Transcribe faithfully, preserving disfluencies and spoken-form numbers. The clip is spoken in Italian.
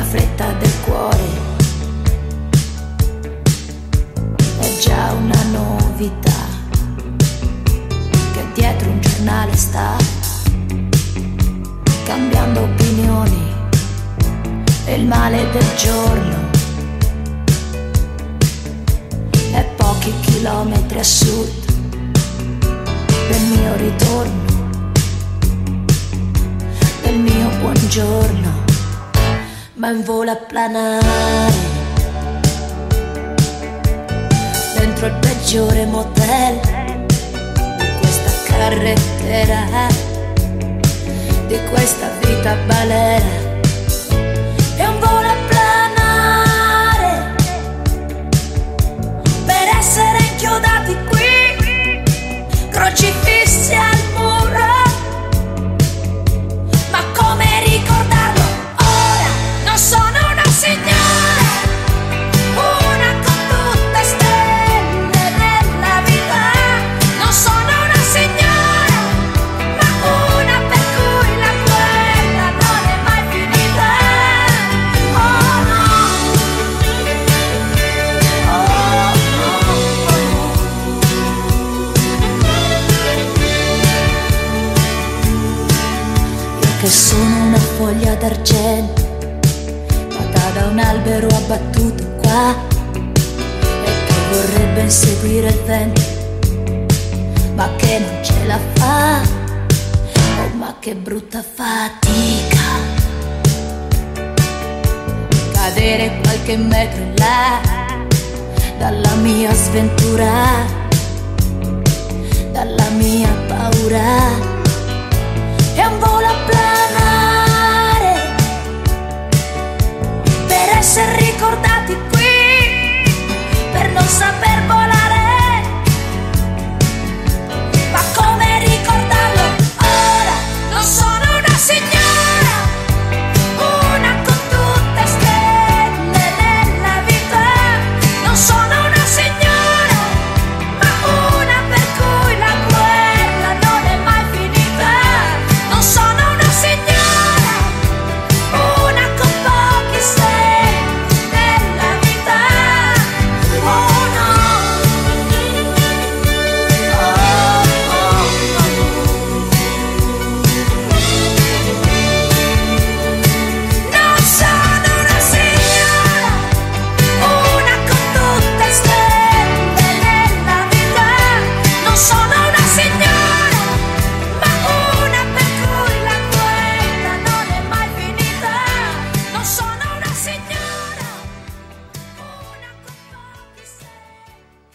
fretta del cuore è già una novità, che dietro un giornale sta cambiando opinioni e il male del giorno è pochi chilometri a sud del mio ritorno, del mio buongiorno, ma in volo a planare dentro il peggiore motel di questa carrettera, di questa vita balera. È un volo a planare per essere inchiodati qui, crocifissi al muro. Ma come ricordarlo ora? Non sono una signora, una con tutte stelle nella vita. Non sono una signora, ma una per cui la guerra non è mai finita. Oh no, oh no. Io che sono una foglia d'argento nata da un albero abbattuto qua e che vorrebbe inseguire il vento, ma che non ce la fa. Oh, ma che brutta fatica cadere qualche metro in là dalla mia sventura, dalla mia paura. È un volo a planare per essere ricordati qui, per non sapere